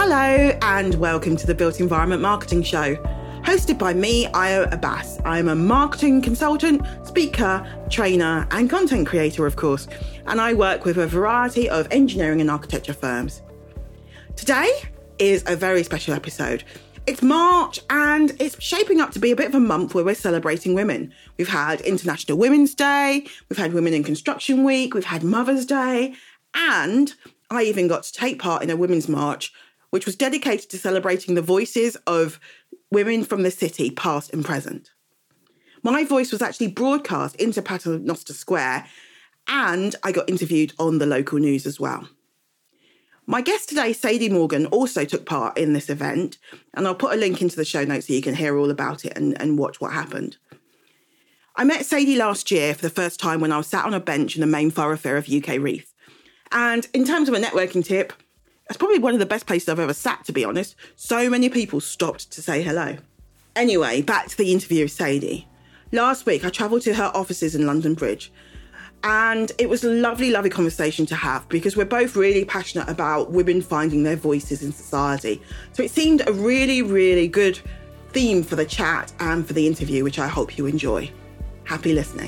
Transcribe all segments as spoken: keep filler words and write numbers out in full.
Hello and welcome to the Built Environment Marketing Show, hosted by me, Io Abbas. I am a marketing consultant, speaker, trainer and content creator, of course, and I work with a variety of engineering and architecture firms. Today is a very special episode. It's March and it's shaping up to be a bit of a month where we're celebrating women. We've had International Women's Day, we've had Women in Construction Week, we've had Mother's Day, and I even got to take part in a women's march, which was dedicated to celebrating the voices of women from the city, past and present. My voice was actually broadcast into Paternoster Square, and I got interviewed on the local news as well. My guest today, Sadie Morgan, also took part in this event, and I'll put a link into the show notes so you can hear all about it and, and watch what happened. I met Sadie last year for the first time when I was sat on a bench in the main thoroughfare of U K Reef. And in terms of a networking tip, it's probably one of the best places I've ever sat, to be honest. So many people stopped to say hello. Anyway, back to the interview with Sadie. Last week, I travelled to her offices in London Bridge. And it was a lovely, lovely conversation to have because we're both really passionate about women finding their voices in society. So it seemed a really, really good theme for the chat and for the interview, which I hope you enjoy. Happy listening.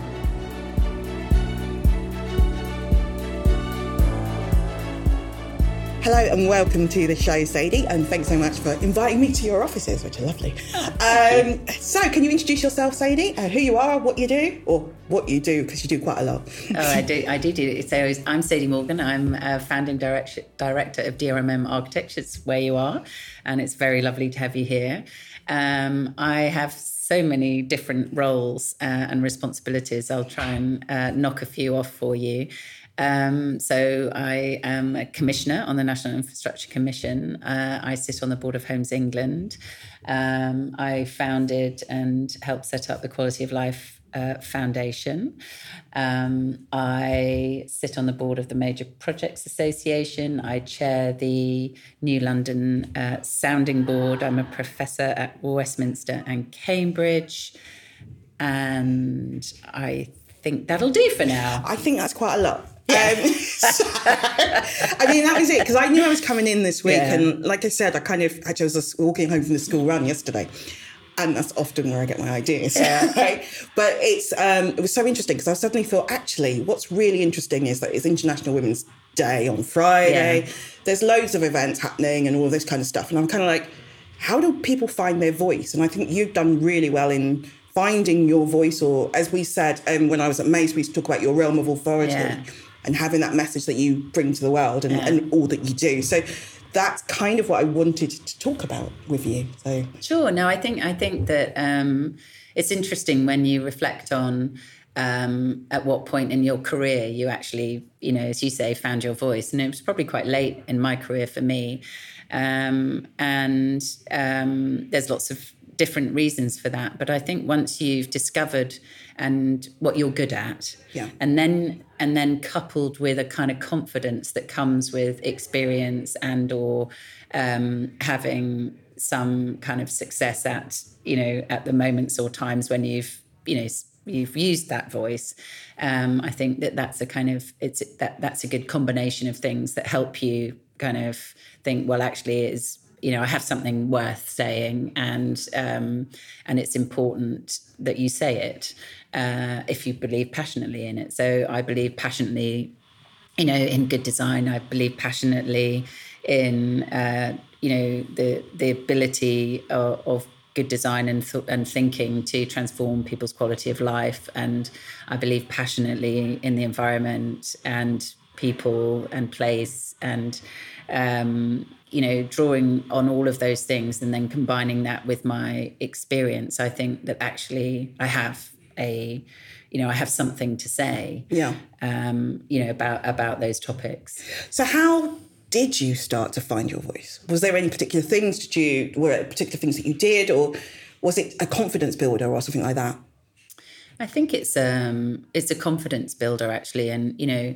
Hello and welcome to the show, Sadie, and thanks so much for inviting me to your offices, which are lovely. Um, so can you introduce yourself, Sadie, uh, who you are, what you do, or what you do, because you do quite a lot. oh, I do, I do do it. So I'm Sadie Morgan. I'm a founding direct, director of D R M M Architecture. It's where you are, and it's very lovely to have you here. Um, I have so many different roles uh, and responsibilities. I'll try and uh, knock a few off for you. Um, so I am a commissioner on the National Infrastructure Commission. Uh, I sit on the Board of Homes England. Um, I founded and helped set up the Quality of Life uh, Foundation. Um, I sit on the board of the Major Projects Association. I chair the New London uh, Sounding Board. I'm a professor at Westminster and Cambridge. And I think that'll do for now. I think that's quite a lot. Um, so, I mean, that was it, because I knew I was coming in this week. Yeah. And like I said, I kind of, actually, I was walking home from the school run yesterday. And that's often where I get my ideas. Yeah. Right? But it's um, it was so interesting because I suddenly thought, actually, what's really interesting is that it's International Women's Day on Friday. Yeah. There's loads of events happening and all this kind of stuff. And I'm kind of like, how do people find their voice? And I think you've done really well in finding your voice, or as we said um, when I was at Mace, we used to talk about your realm of authority. Yeah. And having that message that you bring to the world and, yeah. and all that you do. So that's kind of what I wanted to talk about with you. So sure. No, I think I think that um, it's interesting when you reflect on um, at what point in your career you actually, you know, as you say, found your voice. And it was probably quite late in my career for me. Um, and um, there's lots of different reasons for that. But I think once you've discovered and what you're good at, yeah. and then and then coupled with a kind of confidence that comes with experience and or um, having some kind of success at, you know, at the moments or times when you've, you know, you've used that voice. Um, I think that that's a kind of, it's that that's a good combination of things that help you kind of think, well, actually it is, you know, I have something worth saying, and um, and it's important that you say it uh, if you believe passionately in it. So I believe passionately, you know, in good design. I believe passionately in, uh, you know, the the ability of, of good design and th- and thinking to transform people's quality of life. And I believe passionately in the environment and people and place and um, you know, drawing on all of those things and then combining that with my experience. I think that actually I have a, you know, I have something to say, yeah, um, you know, about, about those topics. So how did you start to find your voice? Was there any particular things, did you, were there particular things that you did, or was it a confidence builder or something like that? I think it's um it's a confidence builder, actually. And, you know,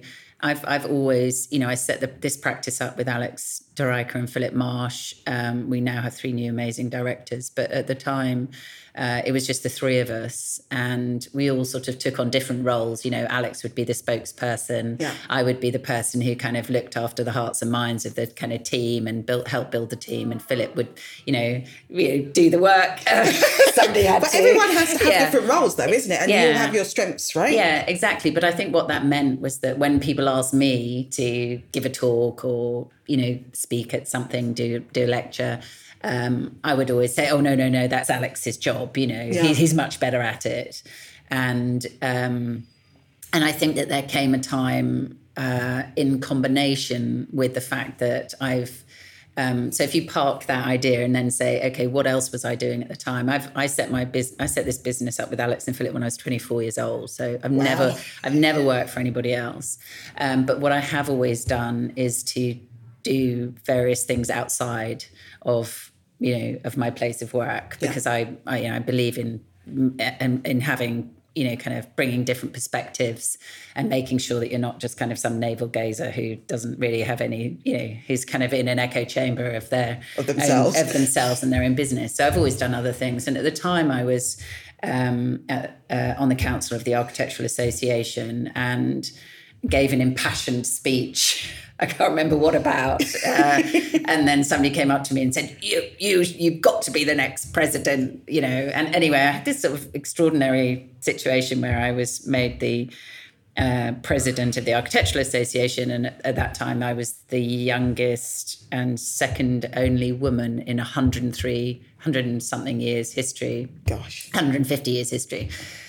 I've I've always, you know, I set the, this practice up with Alex de Rijker and Philip Marsh. Um, we now have three new amazing directors, but at the time, uh, it was just the three of us, and we all sort of took on different roles. You know, Alex would be the spokesperson. Yeah. I would be the person who kind of looked after the hearts and minds of the kind of team and built, help build the team. And Philip would, you know, you know do the work. Somebody had but to. everyone has to have yeah. different roles, though, isn't it? And yeah. you all have your strengths, right? Yeah, exactly. But I think what that meant was that when people asked me to give a talk or, you know, speak at something, do do a lecture, um, I would always say, oh, no, no, no, that's Alex's job. You know, yeah. he, he's much better at it. And um, and I think that there came a time uh, in combination with the fact that I've, Um, so if you park that idea and then say, okay, what else was I doing at the time? I've I set my bus- I set this business up with Alex and Philip when I was twenty-four years old. So I've wow. never I've never worked for anybody else. Um, but what I have always done is to do various things outside of you know of my place of work because yeah. I I, you know, I believe in, in in having. you know, kind of bringing different perspectives and making sure that you're not just kind of some navel gazer who doesn't really have any, you know, who's kind of in an echo chamber of their of themselves, own, of themselves and their own business. So I've always done other things. And at the time I was um, at, uh, on the council of the Architectural Association and gave an impassioned speech. I can't remember what about. Uh, and then somebody came up to me and said, you, you, you've got to be the next president, you know. And anyway, I had this sort of extraordinary situation where I was made the uh, president of the Architectural Association. And at, at that time, I was the youngest and second only woman in one hundred three, one hundred and something years history. Gosh. one hundred fifty years history.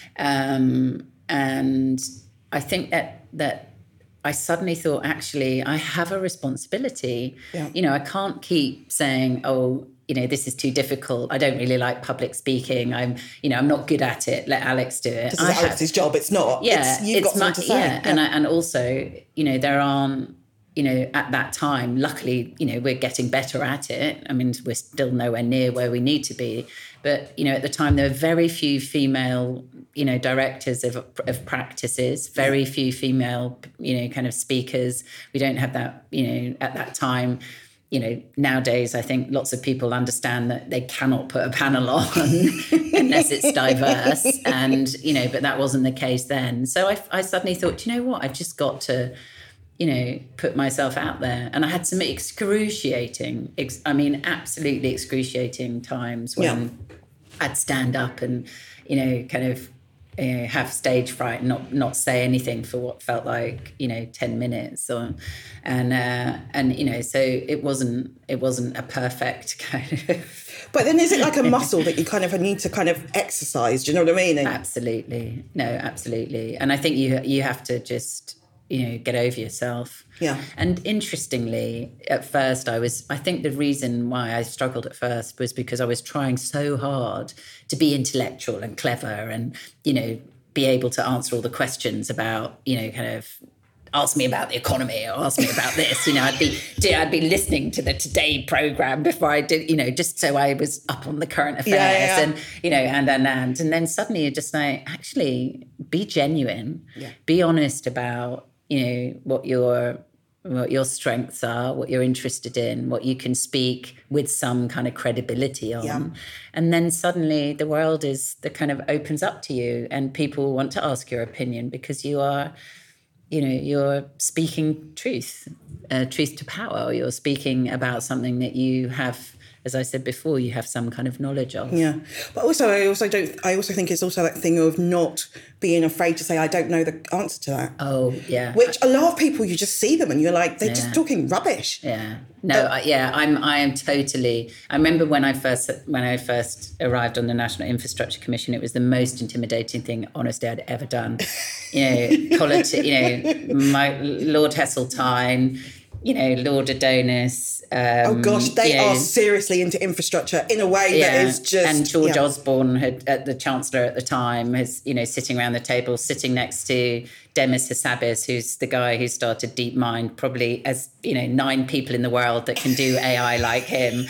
Um, and I think that that... I suddenly thought, actually, I have a responsibility. Yeah. You know, I can't keep saying, oh, you know, this is too difficult. I don't really like public speaking. I'm, you know, I'm not good at it. Let Alex do it. This is Alex's have, job. It's not. Yeah. It's, you've it's got something my, to say. Yeah. yeah. And, I, and also, you know, there aren't, you know, at that time, luckily, you know, we're getting better at it. I mean, we're still nowhere near where we need to be. But, you know, at the time, there were very few female, you know, directors of, of practices, very few female, you know, kind of speakers. We don't have that, you know, at that time. You know, nowadays, I think lots of people understand that they cannot put a panel on unless it's diverse. And, you know, but that wasn't the case then. So I, I suddenly thought, you know what, I've just got to, you know, put myself out there. And I had some excruciating, ex- I mean, absolutely excruciating times when yeah. I'd stand up and, you know, kind of, you know, have stage fright and not, not say anything for what felt like, you know, ten minutes or, and, uh, and, you know, so it wasn't, it wasn't a perfect kind of. But then is it like a muscle that you kind of need to kind of exercise? Do you know what I mean? And absolutely. No, absolutely. And I think you, you have to just, you know, get over yourself. Yeah. And interestingly, at first I was, I think the reason why I struggled at first was because I was trying so hard to be intellectual and clever and, you know, be able to answer all the questions about, you know, kind of ask me about the economy or ask me about this. You know, I'd be, I'd be listening to the Today program before I did, you know, just so I was up on the current affairs yeah, yeah, yeah. and, you know, and, and, and, and then suddenly you're just like, actually be genuine, yeah. be honest about, you know, what your what your strengths are, what you're interested in, what you can speak with some kind of credibility on. Yeah. And then suddenly the world is that kind of opens up to you and people want to ask your opinion because you are, you know, you're speaking truth, uh, truth to power. You're speaking about something that you have, as I said before, you have some kind of knowledge of. Yeah. But also, I also don't, I also think it's also that thing of not being afraid to say, I don't know the answer to that. Oh, yeah. Which a lot of people, you just see them and you're like, they're yeah. just talking rubbish. Yeah. No, uh, I, yeah, I'm, I am totally, I remember when I first, when I first arrived on the National Infrastructure Commission, it was the most intimidating thing, honestly, I'd ever done. You know, politi- you know, my Lord Heseltine, you know, Lord Adonis. Um, oh gosh, they you know, are seriously into infrastructure in a way yeah, that is just. And George yeah. Osborne, had, uh, the Chancellor at the time, is you know sitting around the table, sitting next to Demis Hassabis, who's the guy who started DeepMind, probably as you know nine people in the world that can do A I like him.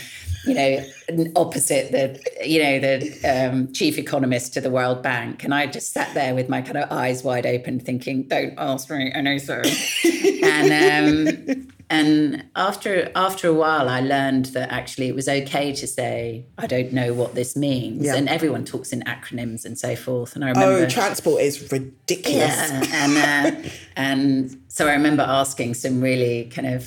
you know, opposite the, you know, the um, chief economist to the World Bank. And I just sat there with my kind of eyes wide open thinking, don't ask me anything. and um, and after after a while, I learned that actually it was okay to say, I don't know what this means. Yeah. And everyone talks in acronyms and so forth. And I remember... Oh, transport is ridiculous. Yeah, and, uh, and so I remember asking some really kind of,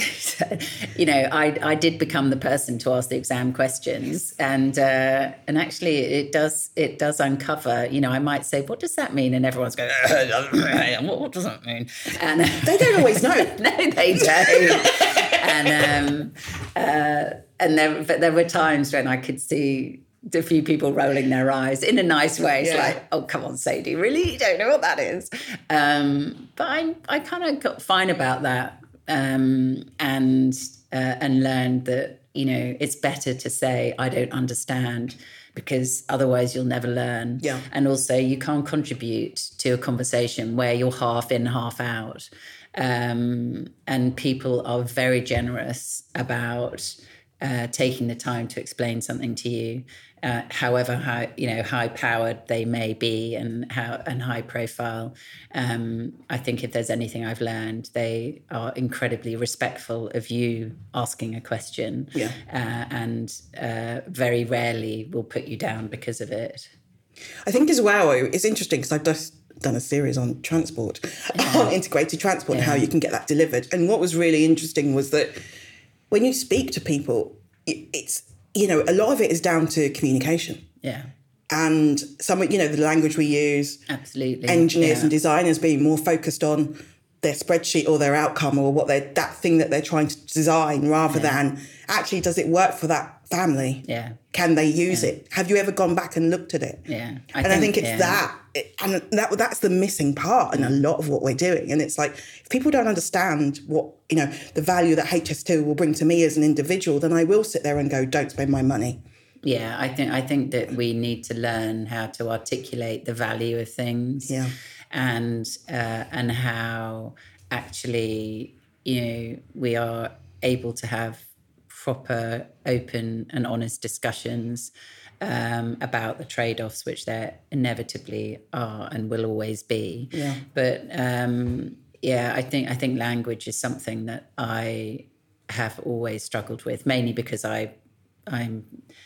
you know, I I did become the person to ask the exam questions, and uh, and actually it does it does uncover. You know, I might say, "What does that mean?" And everyone's going, "What, what does that mean?" And uh, they don't always know. No, they don't. and um, uh, and there, but there were times when I could see a few people rolling their eyes in a nice way. It's yeah. like, oh, come on, Sadie, really? You don't know what that is? Um, but I I kind of got fine about that. Um, and uh, and learned that, you know, it's better to say, I don't understand, because otherwise you'll never learn. Yeah. And also you can't contribute to a conversation where you're half in, half out. Um, and people are very generous about uh, taking the time to explain something to you. Uh, however high, you know, high powered they may be, and how and high profile. Um, I think if there's anything I've learned, they are incredibly respectful of you asking a question, yeah. uh, and uh, very rarely will put you down because of it. I think as well, it's interesting because I've just done a series on transport, yeah. on integrated transport, yeah. and how you can get that delivered. And what was really interesting was that when you speak to people, it's, you know, a lot of it is down to communication. Yeah. And some, you know, the language we use. Absolutely. Engineers yeah. and designers being more focused on their spreadsheet or their outcome or what they're, that thing that they're trying to design, rather yeah. than actually, does it work for that family? Yeah. Can they use yeah. it? Have you ever gone back and looked at it? Yeah. I and think, I think it's yeah. that. It, and that that's the missing part in a lot of what we're doing. And it's like, if people don't understand what, you know, the value that H S two will bring to me as an individual, then I will sit there and go, don't spend my money. Yeah, I think I think that we need to learn how to articulate the value of things. Yeah. And uh, and how actually, you know, we are able to have proper, open and honest discussions um, about the trade-offs, which there inevitably are and will always be. Yeah. But um, yeah, I think I think language is something that I have always struggled with, mainly because I, I'm,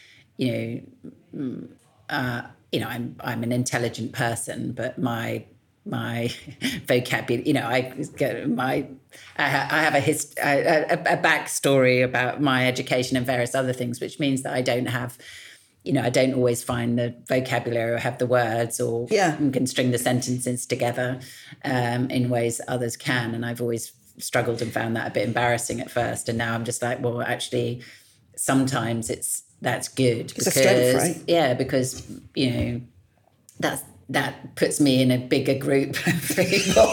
you know, uh, you know, I'm I'm an intelligent person, but my my vocabulary, you know, I get my, I, ha, I have a, hist, a, a, a backstory about my education and various other things, which means that I don't have, you know, I don't always find the vocabulary or have the words or yeah. can string the sentences together um, in ways that others can. And I've always struggled and found that a bit embarrassing at first. And now I'm just like, well, actually, sometimes it's, that's good. It's because, a strength, right? Yeah, because, you know, that's, that puts me in a bigger group of people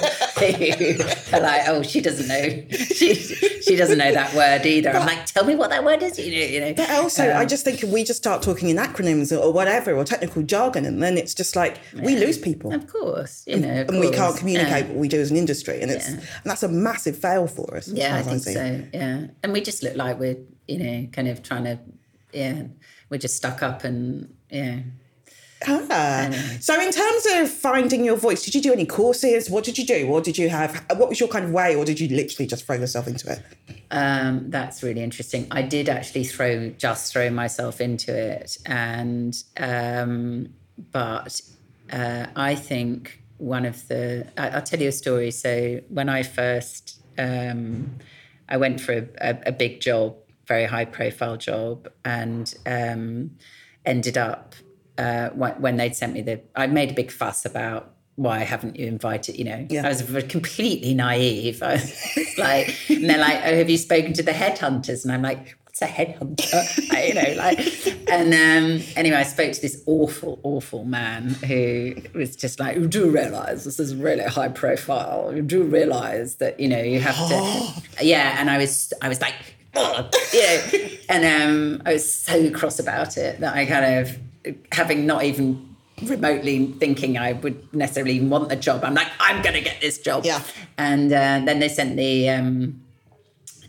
who are like, oh, she doesn't know, she she doesn't know that word either. But I'm like, tell me what that word is, you know. You know. But also, um, I just think if we just start talking in acronyms or whatever, or technical jargon, and then it's just like, yeah. we lose people. Of course, you know, of and, course. we can't communicate yeah. what we do as an industry, and it's yeah. and that's a massive fail for us. Yeah, I think I so. Yeah, and we just look like we're, you know, kind of trying to, yeah, we're just stuck up and yeah. Ah. Anyway. So in terms of finding your voice, did you do any courses? What did you do? Or did you have, what was your kind of way, or did you literally just throw yourself into it? Um, that's really interesting. I did actually throw, just throw myself into it. And, um, but uh, I think one of the, I, I'll tell you a story. So when I first, um, I went for a, a, a big job, very high profile job, and um, ended up, Uh, when they'd sent me the, I made a big fuss about why haven't you invited, you know, yeah. I was completely naive. I was like, and they're like, oh, have you spoken to the headhunters? And I'm like, what's a headhunter? I, you know, like, and um, anyway, I spoke to this awful, awful man who was just like, you do realise this is really high profile. You do realise that, you know, you have to, yeah. And I was, I was like, oh, you know, and um, I was so cross about it that I kind of, having not even remotely thinking I would necessarily even want the job, I'm like, I'm going to get this job. Yeah. And uh, then they sent the um,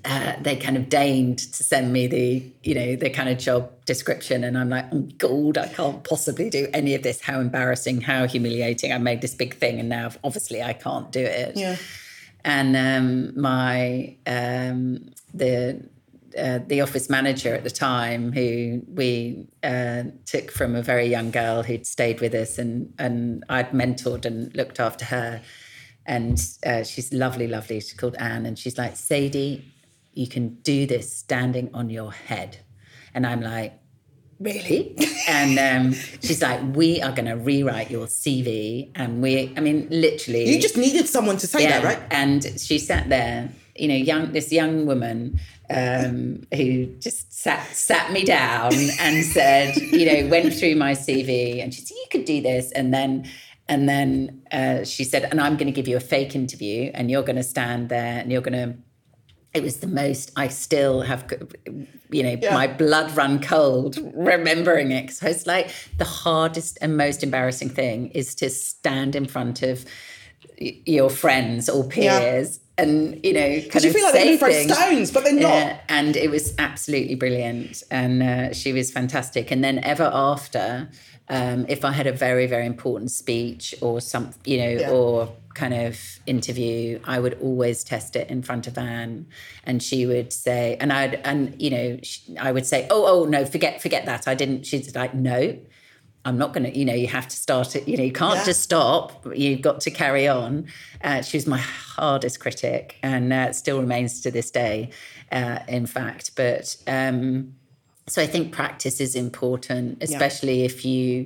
uh, they kind of deigned to send me the, you know, the kind of job description. And I'm like, oh, God, I can't possibly do any of this. How embarrassing, how humiliating. I made this big thing and now obviously I can't do it. Yeah. And um, my, um, the, uh, the office manager at the time, who we uh, took from a very young girl who'd stayed with us, and, and I'd mentored and looked after her. And uh, she's lovely, lovely. She's called Anne. And she's like, Sadie, you can do this standing on your head. And I'm like, really? And um, she's like, we are going to rewrite your C V. And we, I mean, literally. You just needed someone to say yeah, that, right? And she sat there, you know, young this young woman um, who just sat sat me down and said, you know, went through my C V. And she said, you could do this. And then... And then uh, she said, and I'm going to give you a fake interview and you're going to stand there and you're going to, it was the most, I still have, you know, yeah. my blood run cold remembering it. Because I was like, the hardest and most embarrassing thing is to stand in front of your friends or peers yeah. and, you know, kind you of feel like say they're things. stones, but they're not. Uh, and it was absolutely brilliant. And uh, she was fantastic. And then ever after... Um, if I had a very, very important speech or some, you know, yeah. or kind of interview, I would always test it in front of Anne, and she would say, and I'd, and you know, she, I would say, oh, oh no, forget, forget that. I didn't. She's like, no, I'm not going to. You know, you have to start it. You know, you can't yeah. just stop. You've got to carry on. Uh, she was my hardest critic, and uh, still remains to this day. Uh, in fact, but. Um, So I think practice is important, especially yeah. if you,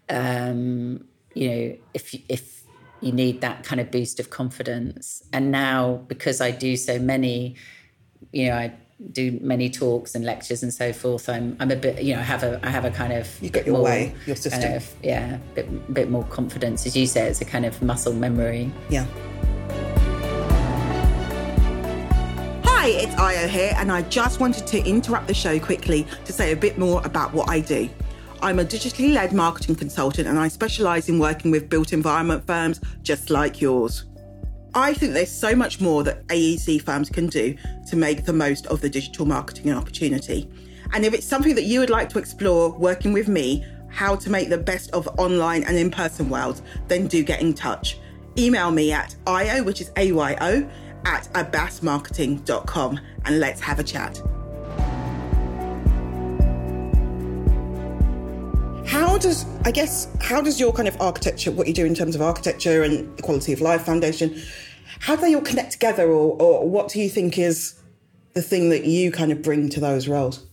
um, you know, if if you need that kind of boost of confidence. And now, because I do so many, you know, I do many talks and lectures and so forth. I'm I'm a bit, you know, I have a I have a kind of you get your more, way, your system, kind of, yeah, bit bit more confidence, as you say. It's a kind of muscle memory. Yeah. Hi, it's Io here, and I just wanted to interrupt the show quickly to say a bit more about what I do. I'm a digitally led marketing consultant, and I specialise in working with built environment firms just like yours. I think there's so much more that A E C firms can do to make the most of the digital marketing opportunity. And if it's something that you would like to explore working with me, how to make the best of online and in-person worlds, then do get in touch. Email me at io, which is A Y O, at abbas marketing dot com, and let's have a chat. How does, I guess, how does your kind of architecture, what you do in terms of architecture and the Quality of Life Foundation, how do they all connect together, or, or what do you think is the thing that you kind of bring to those roles?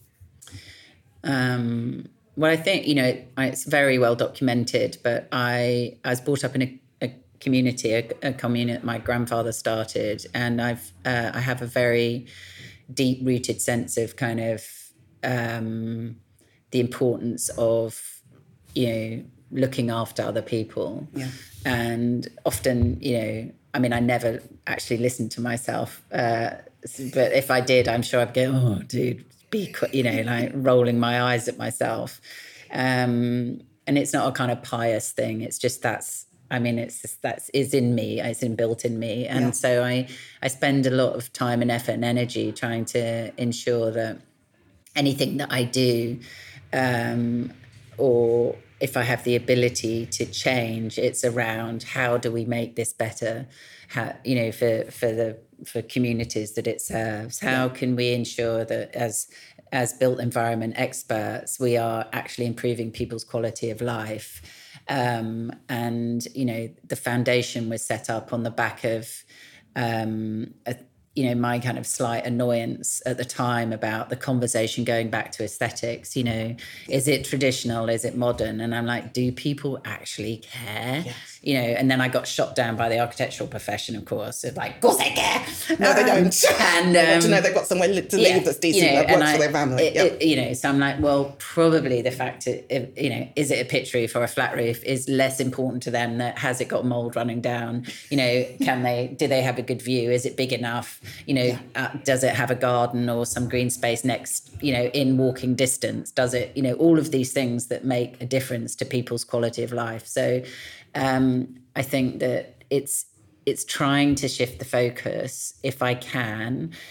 Um, well, I think, you know, it's very well documented, but I, I was brought up in a community, a, a community my grandfather started, and I've uh, I have a very deep-rooted sense of kind of um, the importance of, you know, looking after other people. Yeah. And often, you know, I mean, I never actually listened to myself, uh, but if I did, I'm sure I'd go, oh, dude, be quick, you know, like rolling my eyes at myself. Um, and it's not a kind of pious thing. It's just that's. I mean, it's just, that's is in me, it's inbuilt in me. And yeah. so I, I spend a lot of time and effort and energy trying to ensure that anything that I do, um, or if I have the ability to change, it's around how do we make this better, how, you know, for, for the for communities that it serves. How yeah. can we ensure that as as built environment experts, we are actually improving people's quality of life? Um, and, you know, the foundation was set up on the back of, um, a, you know, my kind of slight annoyance at the time about the conversation going back to aesthetics. You know, is it traditional? Is it modern? And I'm like, do people actually care? Yes. You know, and then I got shot down by the architectural profession, of course. It's like, of course they care. No, they don't. And they um, want to know they've got somewhere to live yeah, that's decent, you know, that works I, for their family. It, yeah. it, you know, so I'm like, well, probably the fact, it, you know, is it a pitch roof or a flat roof is less important to them. That has it got mold running down? You know, can they, do they have a good view? Is it big enough? You know, yeah. uh, does it have a garden or some green space next, you know, in walking distance? Does it, you know, all of these things that make a difference to people's quality of life. So um, I think that it's, it's trying to shift the focus, if I can,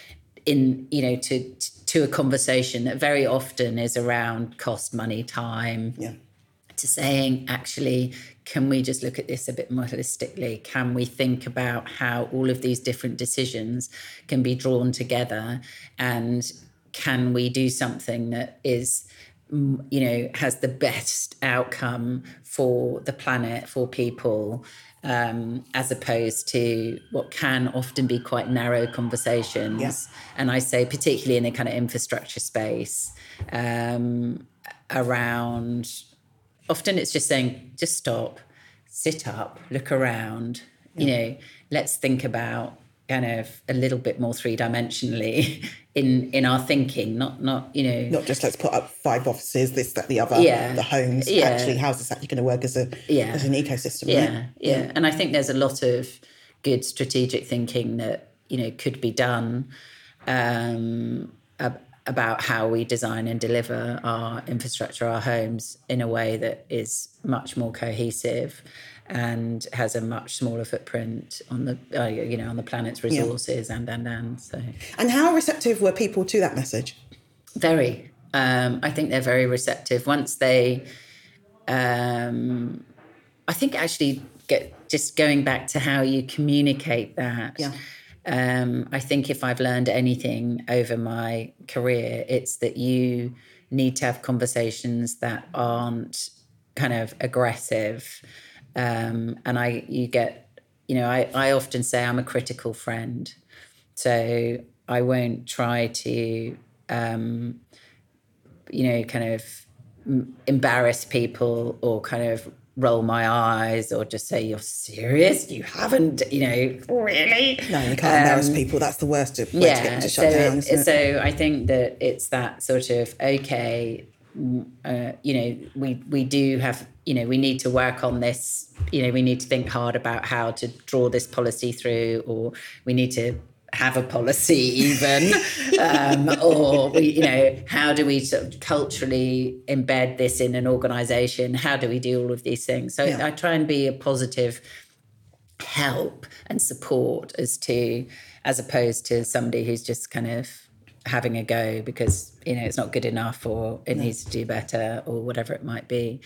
in, you know, to to a conversation that very often is around cost, money, time, yeah. to saying, actually, can we just look at this a bit more holistically? Can we think about how all of these different decisions can be drawn together, and can we do something that is, you know, has the best outcome for the planet, for people, um, as opposed to what can often be quite narrow conversations. Yeah. And I say particularly in a kind of infrastructure space, um, around, often it's just saying, just stop, sit up, look around, yeah. you know, let's think about kind of a little bit more three-dimensionally in in our thinking, not not you know not just let's put up five offices, this, that, the other, yeah, the homes. yeah. Actually, how's this actually going to work as a yeah. as an ecosystem? Yeah, right? yeah, yeah. And I think there's a lot of good strategic thinking that you know could be done um, ab- about how we design and deliver our infrastructure, our homes, in a way that is much more cohesive and has a much smaller footprint on the uh, you know on the planet's resources yeah. and and and so. And how receptive were people to that message? Very. Um, I think they're very receptive. Once they, um, I think actually get just going back to how you communicate that. Yeah. Um, I think if I've learned anything over my career, it's that you need to have conversations that aren't kind of aggressive. Um, and I, you get, you know, I, I often say I'm a critical friend. So I won't try to, um, you know, kind of embarrass people or kind of roll my eyes or just say, you're serious? You haven't, you know, really? No, you can't um, embarrass people. That's the worst way yeah, to get them to shut so down, it, isn't it? So I think that it's that sort of, okay, uh, you know, we, we do have, you know, we need to work on this, you know, we need to think hard about how to draw this policy through, or we need to have a policy even, um, or, we, you know, how do we sort of culturally embed this in an organisation? How do we do all of these things? So yeah. I try and be a positive help and support as to, as opposed to somebody who's just kind of having a go because, you know, it's not good enough or it no. needs to do better or whatever it might be.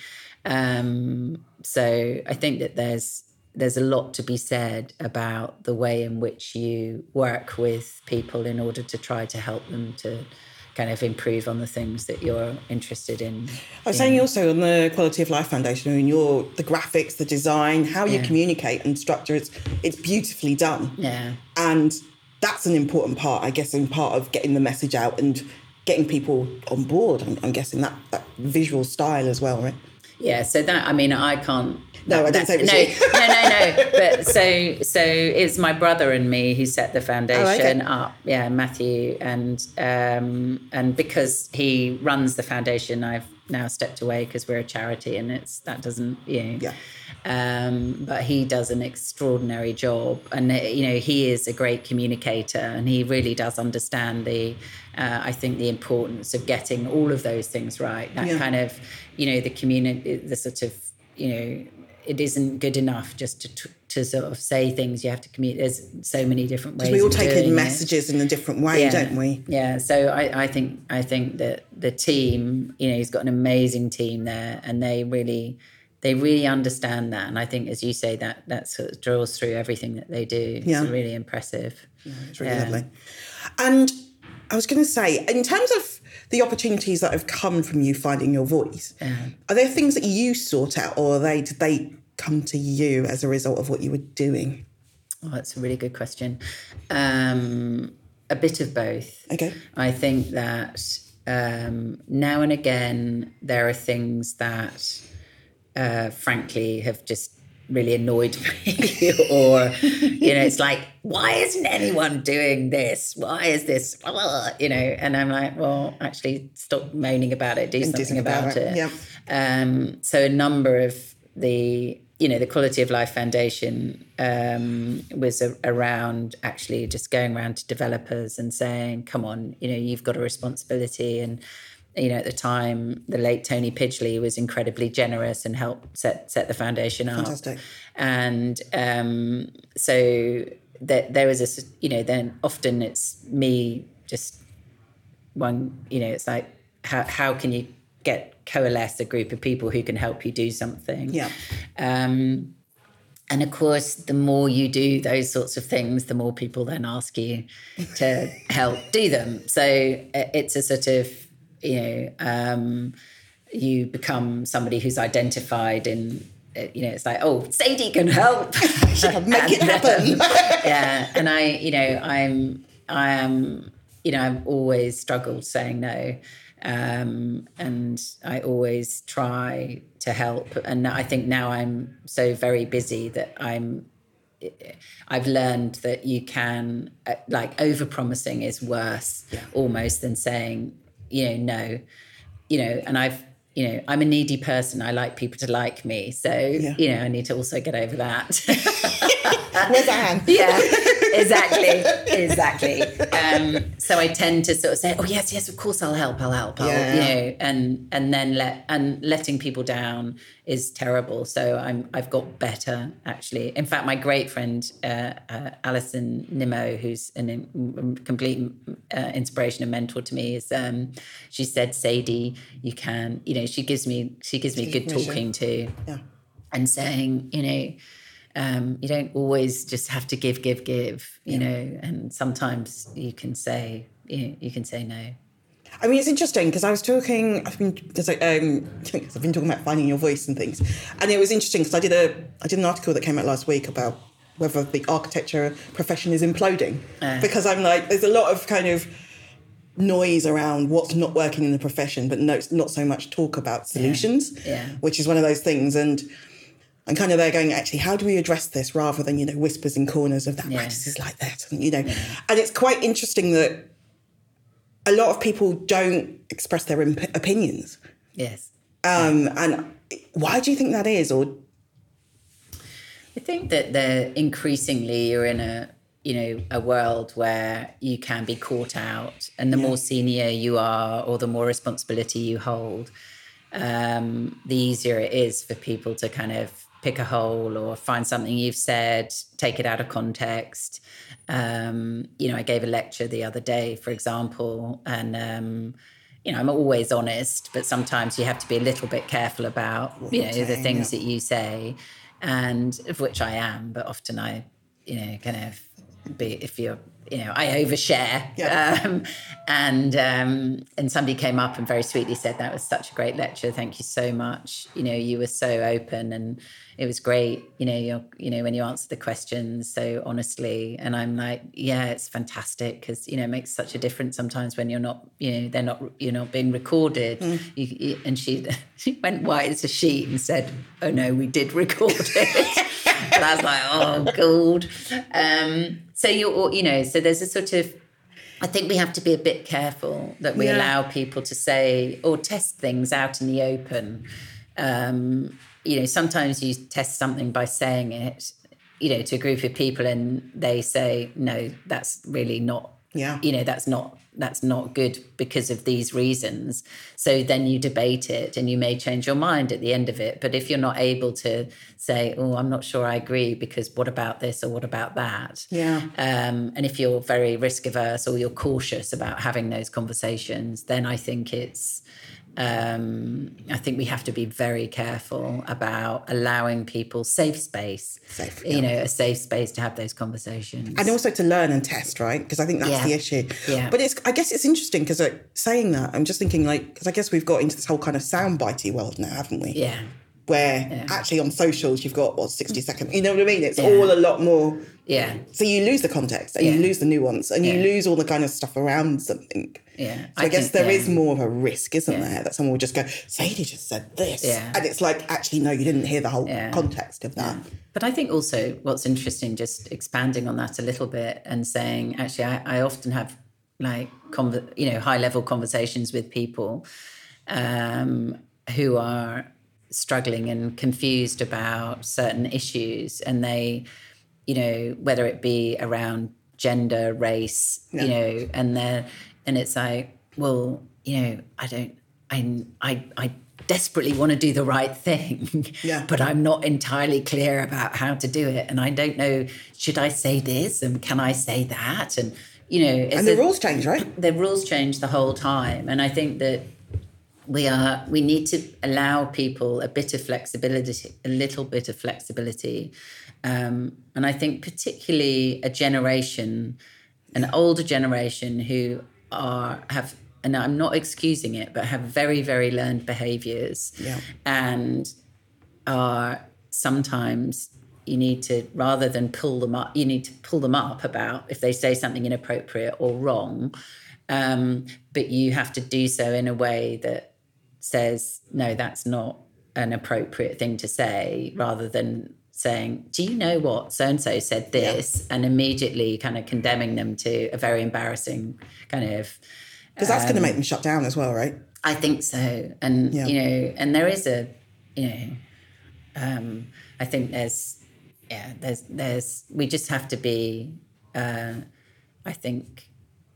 Um, so I think that there's there's a lot to be said about the way in which you work with people in order to try to help them to kind of improve on the things that you're interested in. I was saying also on the Quality of Life Foundation, I mean, your the graphics, the design, how you yeah. communicate and structure, it's, it's beautifully done. Yeah. And that's an important part, I guess, in part of getting the message out and getting people on board. I'm, I'm guessing that, that visual style as well, right? Yeah, so that, I mean, I can't... No, that, I didn't say it was no, you. no, no, no. But so, so it's my brother and me who set the foundation oh, okay. up. Yeah, Matthew. And, um, and because he runs the foundation, I've now stepped away because we're a charity and it's that doesn't, you know... Yeah. Um, but he does an extraordinary job, and you know he is a great communicator, and he really does understand the, uh, I think, the importance of getting all of those things right. That yeah. kind of, you know, the community, the sort of, you know, it isn't good enough just to to sort of say things. You have to communicate. There's so many different ways. Because we all of take in it. messages in a different way, yeah. don't we? Yeah. So I, I think I think that the team, you know, he's got an amazing team there, and they really. They really understand that. And I think, as you say, that that sort of draws through everything that they do. Yeah. It's really impressive. Yeah, it's really yeah. lovely. And I was going to say, in terms of the opportunities that have come from you finding your voice, yeah. are there things that you sought out, or are they, did they come to you as a result of what you were doing? Oh, that's a really good question. Um, a bit of both. Okay. I think that um, now and again, there are things that... Uh, frankly, have just really annoyed me. Or, you know, it's like, why isn't anyone doing this? Why is this, you know? And I'm like, well, actually, stop moaning about it. Do and something about, about it. it. Yeah. Um, so a number of the, you know, the Quality of Life Foundation um, was a, around actually just going around to developers and saying, come on, you know, you've got a responsibility. And you know, at the time, the late Tony Pidgley was incredibly generous and helped set set the foundation up. Fantastic. And um, so that there was a, you know, then often it's me just one, you know, it's like, how, how can you get coalesce a group of people who can help you do something? Yeah. Um, and of course, the more you do those sorts of things, the more people then ask you to help do them. So it's a sort of, you know, um, you become somebody who's identified in, you know, it's like, oh, Sadie can help. She can make it happen. Yeah. And I, you know, I'm, I am, you know, I've always struggled saying no. Um, and I always try to help. And I think now I'm so very busy that I'm, I've learned that you can, like, over-promising is worse yeah. almost than saying, you know, no, you know, and I've, you know, I'm a needy person. I like people to like me. So, yeah. you know, I need to also get over that. Where's Anne? Yeah, exactly. Exactly. Um, so I tend to sort of say, oh, yes, yes, of course I'll help. I'll help. I'll, yeah. you know, and, and then let, and letting people down is terrible. So I'm, I've got better, actually. In fact, my great friend, uh, uh, Alison Nimmo, who's a in, complete uh, inspiration and mentor to me, is, um, she said, Sadie, you can, you know, she gives me, she gives me good talking to yeah. and saying, you know, Um, you don't always just have to give, give, give, you yeah. know, and sometimes you can say, you know, you can say no. I mean, it's interesting because I was talking, I've been, cause I, um, I've been talking about finding your voice and things. And it was interesting because I did a, I did an article that came out last week about whether the architecture profession is imploding. Uh, because I'm like, there's a lot of kind of noise around what's not working in the profession, but no, not so much talk about solutions, yeah. Yeah. which is one of those things. And I'm kind of there going, actually, how do we address this rather than, you know, whispers in corners of that yeah. practice is like that, and, you know. Yeah. And it's quite interesting that a lot of people don't express their imp- opinions. Yes. Um, yeah. And why do you think that is? Or I think that the increasingly you're in a, you know, a world where you can be caught out, and the yeah. more senior you are or the more responsibility you hold, um, the easier it is for people to kind of pick a hole or find something you've said, take it out of context. Um, you know, I gave a lecture the other day, for example, and, um, you know, I'm always honest, but sometimes you have to be a little bit careful about, what you know, saying, the things yeah. that you say, and of which I am, but often I, you know, kind of be, if you're, you know, I overshare. Yeah. Um, and um, and somebody came up and very sweetly said, that was such a great lecture. Thank you so much. You know, you were so open and it was great. You know, you're, you know, when you answer the questions so honestly. And I'm like, yeah, it's fantastic because, you know, it makes such a difference sometimes when you're not, you know, they're not, you're not being recorded. Mm. You, you, and she, she went white as a sheet and said, oh no, we did record it. And I was like, oh, God. Um, so you're, you know, so there's a sort of, I think we have to be a bit careful that we yeah. allow people to say or test things out in the open. Um, you know, sometimes you test something by saying it, you know, to a group of people and they say, no, that's really not, yeah. you know, that's not, that's not good because of these reasons. So then you debate it and you may change your mind at the end of it. But if you're not able to say, oh, I'm not sure I agree because what about this or what about that? Yeah. Um, and if you're very risk averse or you're cautious about having those conversations, then I think it's, um, I think we have to be very careful about allowing people safe space, safe, you yeah. know, a safe space to have those conversations. And also to learn and test, right? Because I think that's yeah. the issue. Yeah. But it's, I guess it's interesting because like, saying that, I'm just thinking like, because I guess we've got into this whole kind of soundbitey world now, haven't we? Yeah. Where yeah. actually on socials you've got, what, sixty seconds, you know what I mean? It's yeah. all a lot more. Yeah. So you lose the context and yeah. you lose the nuance and yeah. you lose all the kind of stuff around something. Yeah. So I, I guess think, there yeah. is more of a risk, isn't yeah. there? That someone will just go, Sadie just said this. Yeah. And it's like, actually, no, you didn't hear the whole yeah. context of that. Yeah. But I think also what's interesting, just expanding on that a little bit and saying, actually, I, I often have like, conv- you know, high level conversations with people um, who are struggling and confused about certain issues, and they, you know, whether it be around gender, race, yeah. you know, and then and it's like, well, you know, I don't, I, I, I desperately want to do the right thing, yeah. but I'm not entirely clear about how to do it, and I don't know, should I say this and can I say that, and you know, and the a, rules change, right? The rules change the whole time. And I think that we are, we need to allow people a bit of flexibility, a little bit of flexibility. Um, and I think particularly a generation, an older generation who are, have, and I'm not excusing it, but have very, very learned behaviors. Yeah. And are sometimes you need to, rather than pull them up, you need to pull them up about if they say something inappropriate or wrong. Um, but you have to do so in a way that says, no, that's not an appropriate thing to say, rather than saying, do you know what so-and-so said this? Yeah. And immediately kind of condemning them to a very embarrassing kind of... Because that's um, going to make them shut down as well, right? I think so. And, yeah. you know, and there is a, you know, um, I think there's, yeah, there's, there's, we just have to be, uh, I think,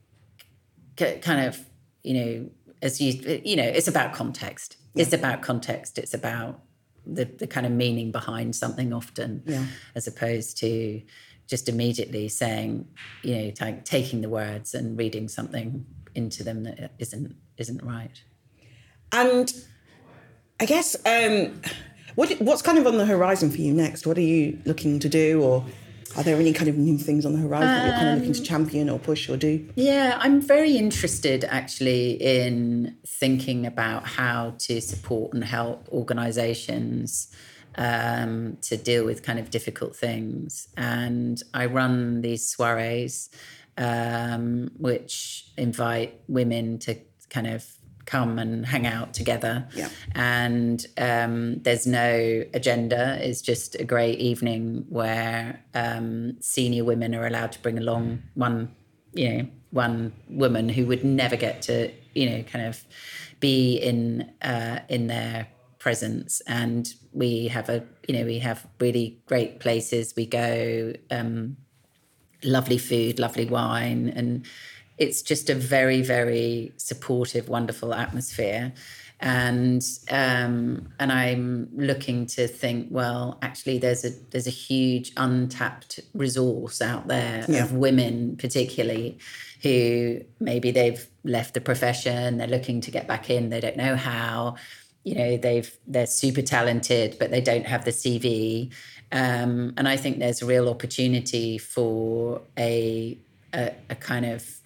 c- kind of, you know, as you, you know, it's about context. Yeah. It's about context. It's about the, the kind of meaning behind something often, yeah. as opposed to just immediately saying, you know, t- taking the words and reading something into them that isn't isn't right. And I guess um, what what's kind of on the horizon for you next? What are you looking to do, or are there any kind of new things on the horizon um, that you're kind of looking to champion or push or do? Yeah, I'm very interested actually in thinking about how to support and help organisations um, to deal with kind of difficult things. And I run these soirees um, which invite women to kind of come and hang out together. Yeah. And um, there's no agenda. It's just a great evening where um, senior women are allowed to bring along one, you know, one woman who would never get to, you know, kind of be in uh, in their presence. And we have a, you know, we have really great places. We go, um, lovely food, lovely wine, and it's just a very, very supportive, wonderful atmosphere. And um, and I'm looking to think, well, actually, there's a there's a huge untapped resource out there yeah. of women, particularly, who maybe they've left the profession, they're looking to get back in, they don't know how. You know, they've they're super talented, but they don't have the C V. Um, and I think there's a real opportunity for a, a a kind of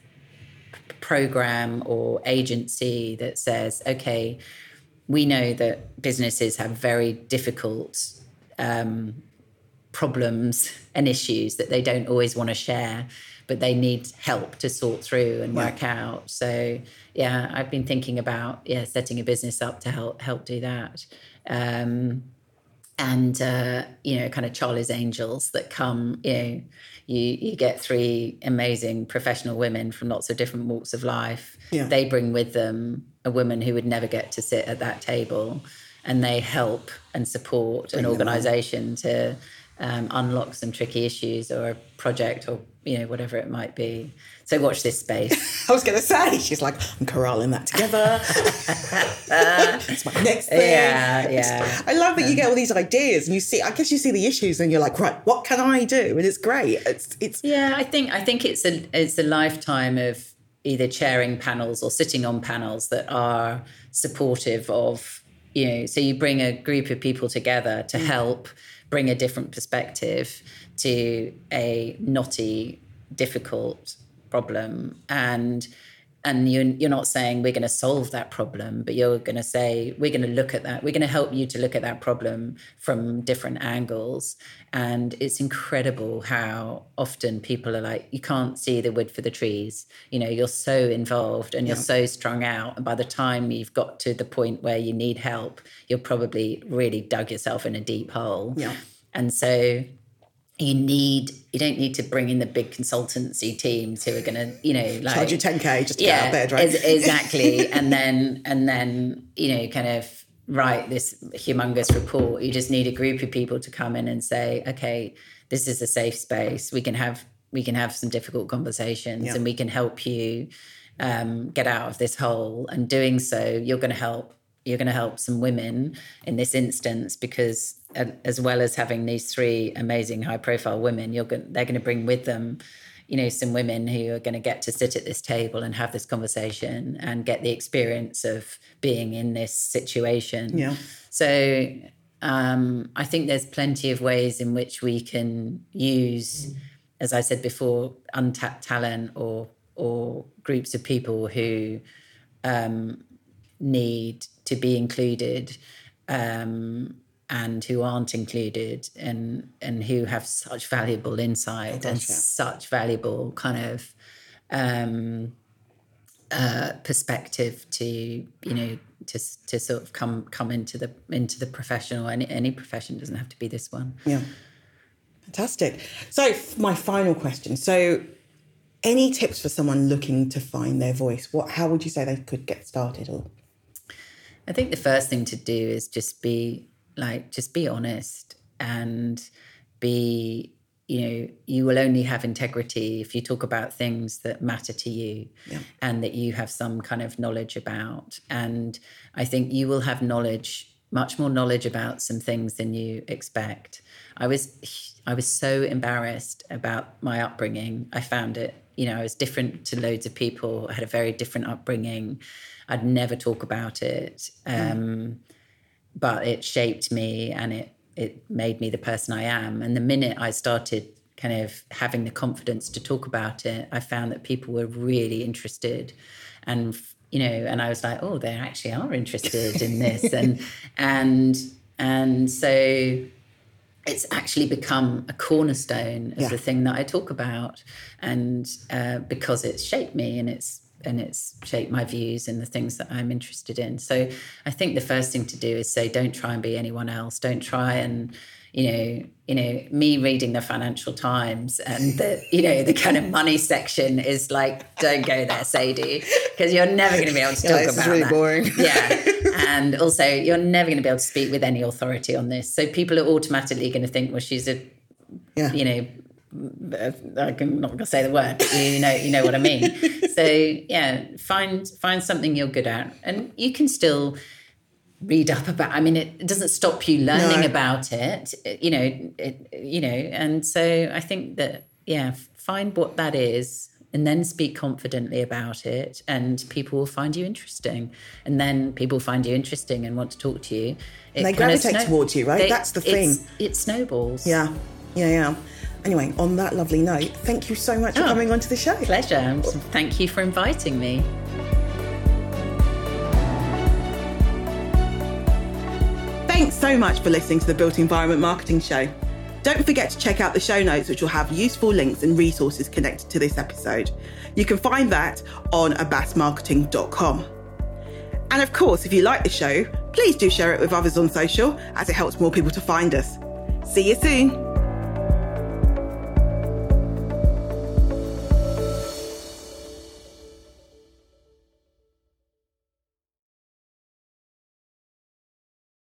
program or agency that says, okay, we know that businesses have very difficult um, problems and issues that they don't always want to share, but they need help to sort through and work yeah. out. So, yeah, I've been thinking about, yeah, setting a business up to help help do that. Um, and, uh, you know, kind of Charlie's Angels that come, you know, you, you get three amazing professional women from lots of different walks of life. Yeah. They bring with them a woman who would never get to sit at that table, and they help and support bring an organisation to um, unlock some tricky issues or a project or, you know, whatever it might be. So watch this space. I was going to say, she's like, I'm corralling that together. That's my next thing. Yeah, yeah. I love that you get all these ideas and you see, I guess you see the issues and you're like, right, what can I do? And it's great. It's, it's. Yeah, I think, I think it's a, it's a lifetime of either chairing panels or sitting on panels that are supportive of, you know, so you bring a group of people together to mm. help bring a different perspective to a knotty, difficult problem. And and you're, you're not saying we're going to solve that problem, but you're going to say, we're going to look at that. We're going to help you to look at that problem from different angles. And it's incredible how often people are like, you can't see the wood for the trees. You know, you're so involved and you're yeah. so strung out. And by the time you've got to the point where you need help, you're probably really dug yourself in a deep hole. Yeah. And so you need, you don't need to bring in the big consultancy teams who are going to, you know, like charge you ten K just to yeah, get out of bed, right? Ex- exactly. and then, and then, you know, kind of write this humongous report. You just need a group of people to come in and say, okay, this is a safe space. We can have, we can have some difficult conversations yeah. and we can help you um, get out of this hole. And doing so, you're going to help You're going to help some women in this instance, because uh, as well as having these three amazing high profile women, you're going, they're going to bring with them, you know, some women who are going to get to sit at this table and have this conversation and get the experience of being in this situation. Yeah. So um, I think there's plenty of ways in which we can use, as I said before, untapped talent or or groups of people who um, need to be included um, and who aren't included, and and who have such valuable insight and such valuable kind of um, uh, perspective to, you know, to to sort of come come into the into the profession, or any any profession. Doesn't have to be this one. Yeah, fantastic. So my final question. So, any tips for someone looking to find their voice? What? How would you say they could get started? Or I think the first thing to do is just be like, just be honest, and be, you know, you will only have integrity if you talk about things that matter to you, yeah. and that you have some kind of knowledge about. And I think you will have knowledge, much more knowledge about some things than you expect. I was, I was so embarrassed about my upbringing. I found it, you know, I was different to loads of people. I had a very different upbringing. I'd never talk about it. Um, mm. But it shaped me, and it it made me the person I am. And the minute I started kind of having the confidence to talk about it, I found that people were really interested. And, you know, and I was like, oh, they actually are interested in this. and and and so it's actually become a cornerstone of yeah. the thing that I talk about. And uh, because it's shaped me, and it's and it's shaped my views and the things that I'm interested in. So I think the first thing to do is say, don't try and be anyone else. Don't try and, you know, you know, me reading the Financial Times and the, you know, the kind of money section is like, don't go there, Sadie, because you're never going to be able to talk yeah, this about is really that. Boring. Yeah. And also you're never going to be able to speak with any authority on this. So people are automatically going to think, well, she's a, yeah. you know, I'm not going to say the word. You know, you know what I mean. So yeah, find find something you're good at, and you can still read up about. I mean, it, it doesn't stop you learning no. about it. You know, it, you know, and so I think that yeah, find what that is, and then speak confidently about it, and people will find you interesting, and then people find you interesting and want to talk to you. It and they gravitate snow- towards you, right? They, That's the thing. It snowballs. Yeah, yeah, yeah. Anyway, on that lovely note, thank you so much for oh, coming onto the show. Pleasure. Thank you for inviting me. Thanks so much for listening to the Built Environment Marketing Show. Don't forget to check out the show notes, which will have useful links and resources connected to this episode. You can find that on abbas marketing dot com. And of course, if you like the show, please do share it with others on social, as it helps more people to find us. See you soon.